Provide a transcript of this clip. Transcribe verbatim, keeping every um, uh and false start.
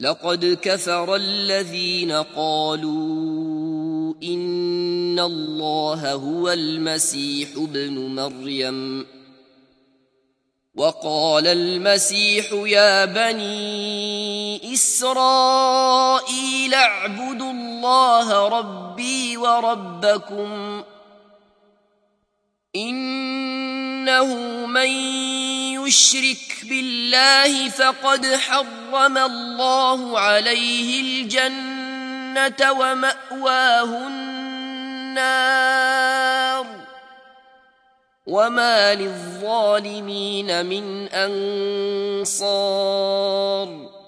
لقد كفر الذين قالوا إن الله هو المسيح ابن مريم وقال المسيح يا بني إسرائيل اعبدوا الله ربي وربكم إنه من يشرك بالله فقد حرم الله عليه الجنة ومأواه النار وما للظالمين من أنصار